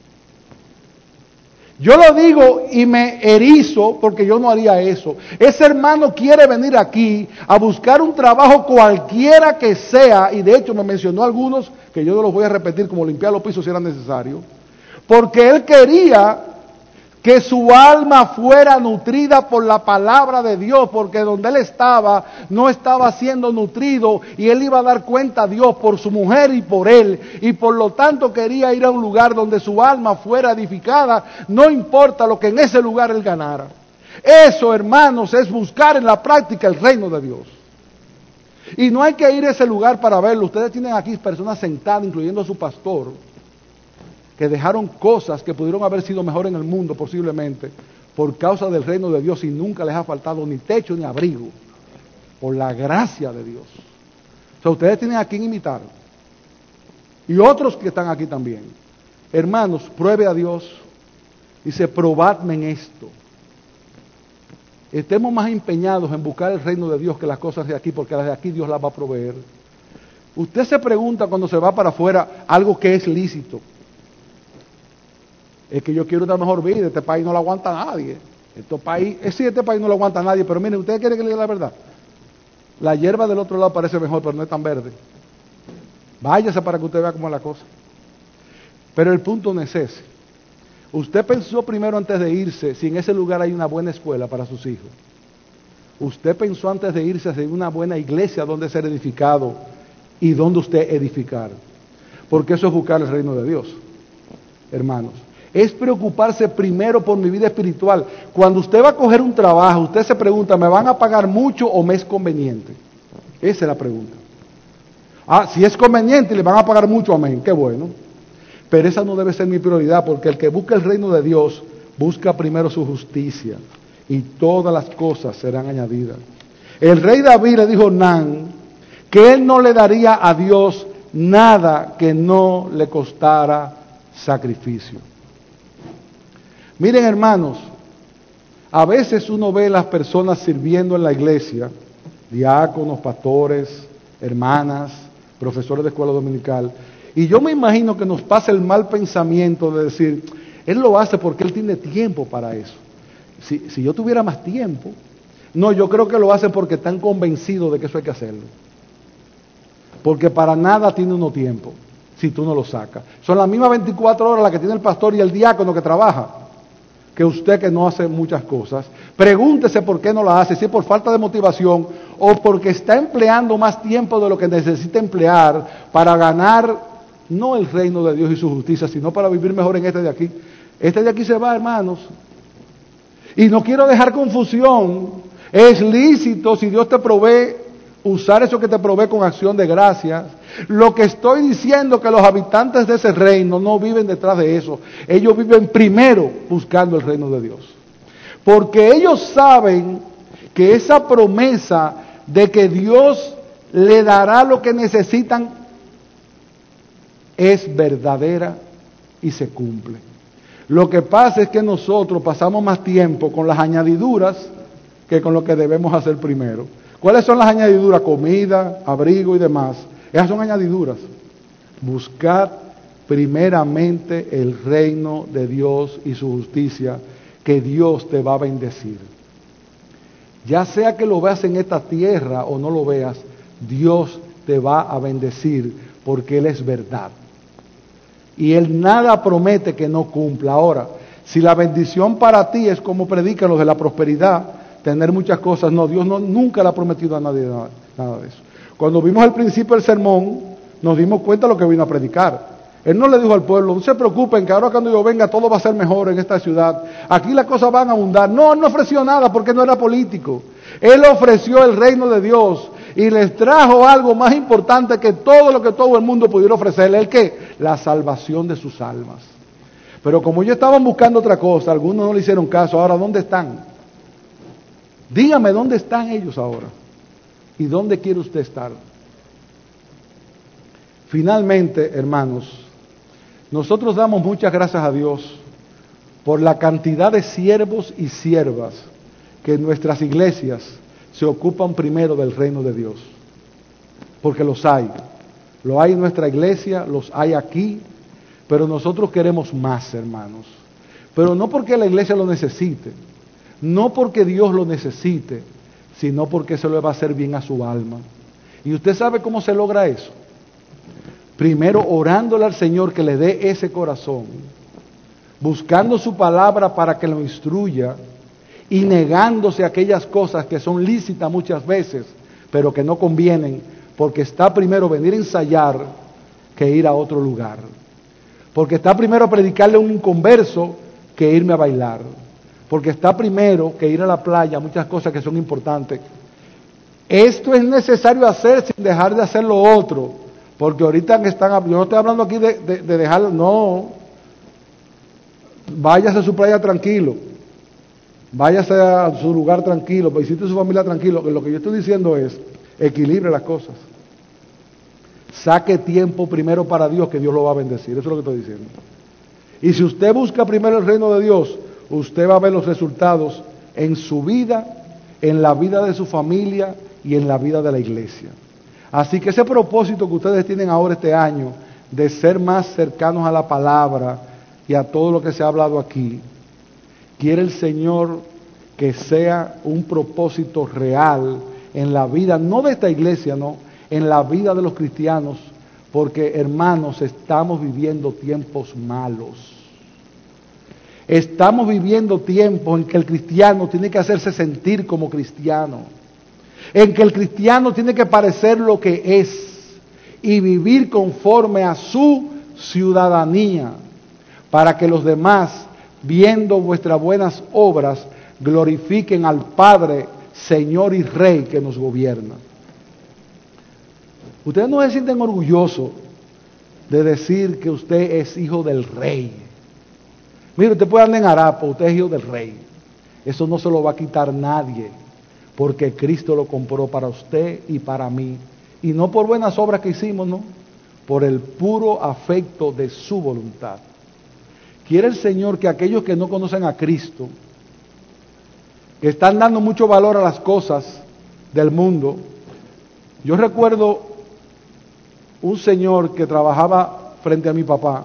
Yo lo digo y me erizo porque yo no haría eso. Ese hermano quiere venir aquí a buscar un trabajo cualquiera que sea, y de hecho me mencionó algunos que yo no los voy a repetir, como limpiar los pisos si era necesario, porque él quería que su alma fuera nutrida por la palabra de Dios, porque donde él estaba, no estaba siendo nutrido, y él iba a dar cuenta a Dios por su mujer y por él, y por lo tanto quería ir a un lugar donde su alma fuera edificada, no importa lo que en ese lugar él ganara. Eso, hermanos, es buscar en la práctica el reino de Dios. Y no hay que ir a ese lugar para verlo. Ustedes tienen aquí personas sentadas, incluyendo a su pastor, que dejaron cosas que pudieron haber sido mejor en el mundo posiblemente por causa del reino de Dios, y nunca les ha faltado ni techo ni abrigo por la gracia de Dios. O sea, ustedes tienen a quien imitar, y otros que están aquí también. Hermanos, pruebe a Dios. Dice, probadme en esto. Estemos más empeñados en buscar el reino de Dios que las cosas de aquí, porque las de aquí Dios las va a proveer. Usted se pregunta cuando se va para afuera algo que es lícito. Es que yo quiero una mejor vida, este país no lo aguanta nadie. Este país no lo aguanta nadie, pero miren, ¿ustedes quieren que le diga la verdad? La hierba del otro lado parece mejor, pero no es tan verde. Váyase para que usted vea cómo es la cosa. Pero el punto no es ese. Usted pensó primero antes de irse si en ese lugar hay una buena escuela para sus hijos. Usted pensó antes de irse si hay una buena iglesia donde ser edificado y donde usted edificar. Porque eso es buscar el reino de Dios, hermanos. Es preocuparse primero por mi vida espiritual. Cuando usted va a coger un trabajo, usted se pregunta, ¿me van a pagar mucho o me es conveniente? Esa es la pregunta. Si es conveniente y le van a pagar mucho, amén, qué bueno. Pero esa no debe ser mi prioridad, porque el que busca el reino de Dios, busca primero su justicia, y todas las cosas serán añadidas. El rey David le dijo a Ornán que él no le daría a Dios nada que no le costara sacrificio. Miren, hermanos, a veces uno ve a las personas sirviendo en la iglesia, diáconos, pastores, hermanas, profesores de escuela dominical, y yo me imagino que nos pasa el mal pensamiento de decir, él lo hace porque él tiene tiempo para eso. Si yo tuviera más tiempo, no, yo creo que lo hacen porque están convencidos de que eso hay que hacerlo. Porque para nada tiene uno tiempo, si tú no lo sacas. Son las mismas 24 horas las que tiene el pastor y el diácono que trabaja, que usted que no hace muchas cosas. Pregúntese por qué no la hace, si es por falta de motivación o porque está empleando más tiempo de lo que necesita emplear para ganar no el reino de Dios y su justicia, sino para vivir mejor en este de aquí. Este de aquí se va, hermanos. Y no quiero dejar confusión. Es lícito, si Dios te provee, usar eso que te provee con acción de gracias. Lo que estoy diciendo es que los habitantes de ese reino no viven detrás de eso. Ellos viven primero buscando el reino de Dios. Porque ellos saben que esa promesa de que Dios le dará lo que necesitan es verdadera y se cumple. Lo que pasa es que nosotros pasamos más tiempo con las añadiduras que con lo que debemos hacer primero. ¿Cuáles son las añadiduras? Comida, abrigo y demás. Esas son añadiduras. Buscar primeramente el reino de Dios y su justicia, que Dios te va a bendecir. Ya sea que lo veas en esta tierra o no lo veas, Dios te va a bendecir porque Él es verdad. Y Él nada promete que no cumpla. Ahora, si la bendición para ti es como predican los de la prosperidad, tener muchas cosas, no, Dios nunca le ha prometido a nadie nada de eso. Cuando vimos el principio del sermón, nos dimos cuenta de lo que vino a predicar. Él no le dijo al pueblo, no se preocupen que ahora cuando yo venga todo va a ser mejor en esta ciudad. Aquí las cosas van a abundar. No, Él no ofreció nada porque no era político. Él ofreció el reino de Dios y les trajo algo más importante que todo lo que todo el mundo pudiera ofrecerle. ¿El qué? La salvación de sus almas. Pero como ellos estaban buscando otra cosa, algunos no le hicieron caso. Ahora, ¿dónde están? Dígame, ¿dónde están ellos ahora? ¿Y dónde quiere usted estar? Finalmente, hermanos, nosotros damos muchas gracias a Dios por la cantidad de siervos y siervas que en nuestras iglesias se ocupan primero del reino de Dios. Porque los hay. Lo hay en nuestra iglesia, los hay aquí, pero nosotros queremos más, hermanos. Pero no porque la iglesia lo necesite, no porque Dios lo necesite, sino porque se le va a hacer bien a su alma. ¿Y usted sabe cómo se logra eso? Primero orándole al Señor que le dé ese corazón. buscando su palabra para que lo instruya y negándose a aquellas cosas que son lícitas muchas veces, pero que no convienen, porque está primero venir a ensayar que ir a otro lugar. Porque está primero predicarle a un inconverso que irme a bailar. Porque está primero que ir a la playa, muchas cosas que son importantes. Esto es necesario hacer sin dejar de hacer lo otro. Porque ahorita que están, yo no estoy hablando aquí de dejarlo, no. Váyase a su playa tranquilo. Váyase a su lugar tranquilo, visite a su familia tranquilo. Lo que yo estoy diciendo es, equilibre las cosas. Saque tiempo primero para Dios, que Dios lo va a bendecir. Eso es lo que estoy diciendo. Y si usted busca primero el reino de Dios, usted va a ver los resultados en su vida, en la vida de su familia y en la vida de la iglesia. Así que ese propósito que ustedes tienen ahora este año, de ser más cercanos a la palabra y a todo lo que se ha hablado aquí, quiere el Señor que sea un propósito real en la vida, no de esta iglesia, no, en la vida de los cristianos, porque hermanos, estamos viviendo tiempos malos. Estamos viviendo tiempos en que el cristiano tiene que hacerse sentir como cristiano, en que el cristiano tiene que parecer lo que es y vivir conforme a su ciudadanía, para que los demás, viendo vuestras buenas obras, glorifiquen al Padre, Señor y Rey que nos gobierna. Ustedes no se sienten orgullosos de decir que usted es hijo del Rey. Mire, usted puede andar en harapo, usted es hijo del Rey. Eso no se lo va a quitar nadie, porque Cristo lo compró para usted y para mí. Y no por buenas obras que hicimos, no, por el puro afecto de su voluntad. Quiere el Señor que aquellos que no conocen a Cristo, que están dando mucho valor a las cosas del mundo. Yo recuerdo un señor que trabajaba frente a mi papá,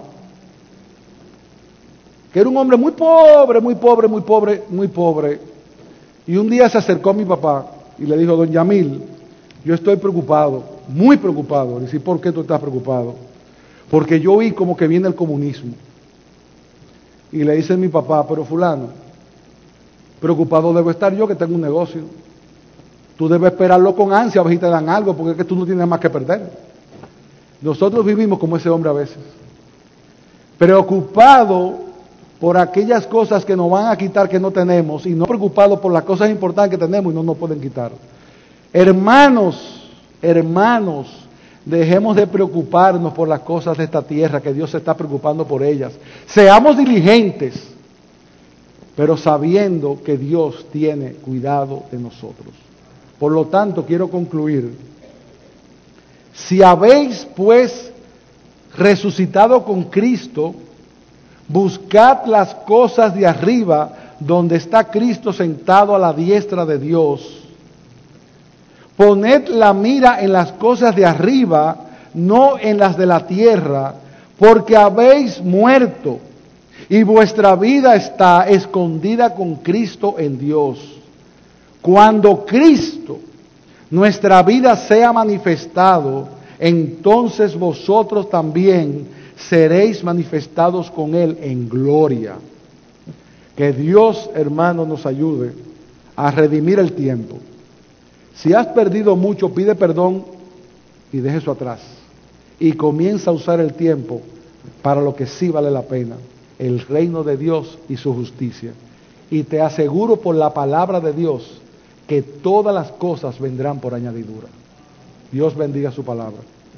que era un hombre muy pobre, muy pobre, muy pobre, muy pobre. Y un día se acercó a mi papá y le dijo: don Yamil, yo estoy preocupado, muy preocupado. Le dije: ¿por qué tú estás preocupado? Porque yo vi como que viene el comunismo. Y le dice mi papá: pero fulano, preocupado debo estar yo que tengo un negocio. Tú debes esperarlo con ansia a ver si te dan algo, porque es que tú no tienes más que perder. Nosotros vivimos como ese hombre a veces, preocupado por aquellas cosas que nos van a quitar que no tenemos, y no preocupado por las cosas importantes que tenemos y no nos pueden quitar. Hermanos, dejemos de preocuparnos por las cosas de esta tierra, que Dios se está preocupando por ellas. Seamos diligentes, pero sabiendo que Dios tiene cuidado de nosotros. Por lo tanto, quiero concluir. Si habéis pues resucitado con Cristo, buscad las cosas de arriba, donde está Cristo sentado a la diestra de Dios. Poned la mira en las cosas de arriba, no en las de la tierra, porque habéis muerto, y vuestra vida está escondida con Cristo en Dios. Cuando Cristo, nuestra vida, sea manifestado, entonces vosotros también seréis manifestados con Él en gloria. Que Dios, hermano, nos ayude a redimir el tiempo. Si has perdido mucho, pide perdón y deja eso atrás. Y comienza a usar el tiempo para lo que sí vale la pena: el reino de Dios y su justicia. Y te aseguro por la palabra de Dios que todas las cosas vendrán por añadidura. Dios bendiga su palabra.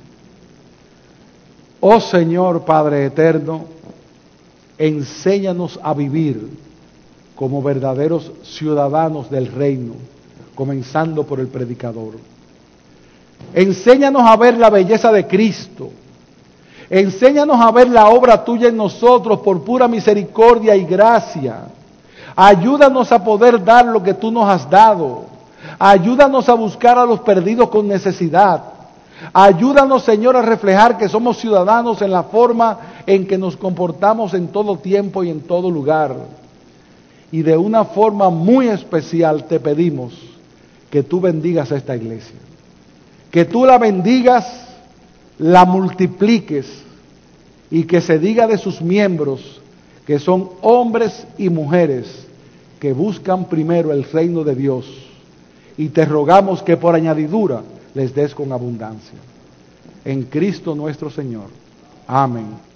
Oh Señor Padre eterno, enséñanos a vivir como verdaderos ciudadanos del reino, comenzando por el predicador. Enséñanos a ver la belleza de Cristo. Enséñanos a ver la obra tuya en nosotros por pura misericordia y gracia. Ayúdanos a poder dar lo que tú nos has dado. Ayúdanos a buscar a los perdidos con necesidad. Ayúdanos, Señor, a reflejar que somos ciudadanos en la forma en que nos comportamos en todo tiempo y en todo lugar. Y de una forma muy especial te pedimos que tú bendigas a esta iglesia. Que tú la bendigas, la multipliques y que se diga de sus miembros que son hombres y mujeres que buscan primero el reino de Dios, y te rogamos que por añadidura les des con abundancia. En Cristo nuestro Señor. Amén.